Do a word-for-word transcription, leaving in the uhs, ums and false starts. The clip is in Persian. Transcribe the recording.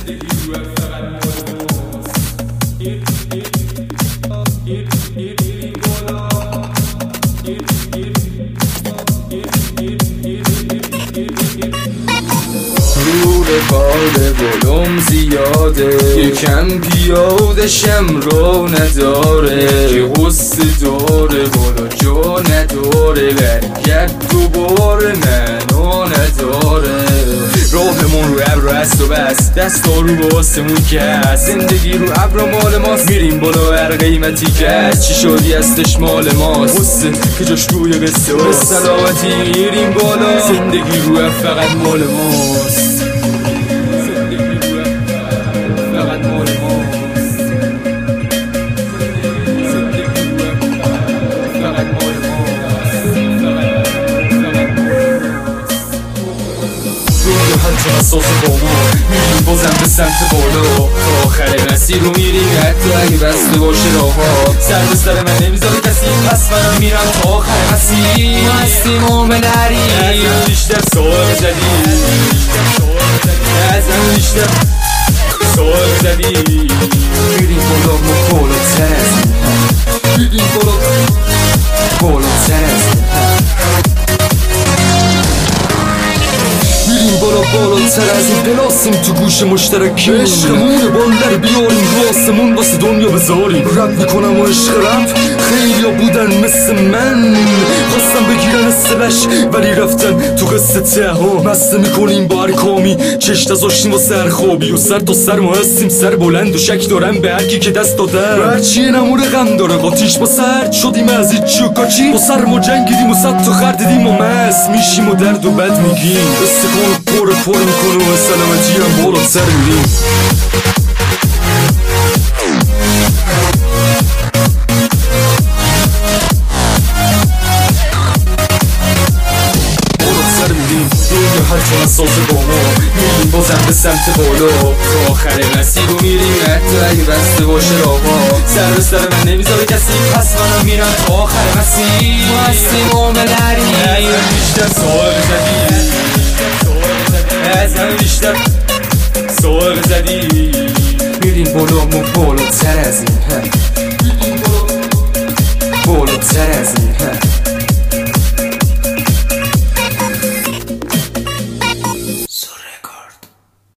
باده ولوم زیاده یکم پیاده شم رو نداره که غصه داره بالا جا نداره برگرد دوباره منو نداره راهمون رو ابر است و بس دستا رو با آسمون که هست زندگی رو ابر مال ماست میریم بالا هر قیمتی که هست چی شدی هستش مال ماست غصه که جاش روی قصه به سلامتی میریم بالا زندگی رو فقط مال ماست اساس با ما میریم بازم به سمت بالا تا آخر مسیر رو میریم حتی اگه بسته باشه راهها سر به سر من نمیذاره کسی پس منم میرم تا آخر مسیر هستیم و بنریم ازم بیشتر سوال زدی ازم بیشتر سوال زدی میریم بالا ما بالاتر از میریم بالا بالاتر از بالا بالاتر از این بلاسیم تو گوش مشترکی عشقمونه بالر بیاریم رو آسمون واسه دنیا بذاریم رب میکنم و عشق رب خیلی ها بودن مثل من خواستم بگیرن استلش ولی رفتن تو قصه ته ها مسته میکنیم با هر کامی چشت از آشتیم واسه هر خوابی و سر تا سر ما هستیم سر بلند و شک دارم به هرکی که دست دادن هرچی نموره غم داره قاتیش با سرد شدیم از هیچی و کاچی با سر ما جنگیدیم و صد تا خردیدیم و مست میشیم و درد و بد میگیم استکان پر پر میکنه و سلامتی هم بالا سر میریم بالا سر میریم دنیا هر چون اساس با ما میریم بازم به سمت بالا تا آخر مسیر رو میریم حتی اگه بسته باشه راهها سر به سر من نمیذاره کسی پس منم میرم تا آخر مسیر ما هستیم و بنریم ازم بیشتر سوال زدی ازم بیشتر سوال زدی میریم بالا ما بالاتر از این بالاتر از این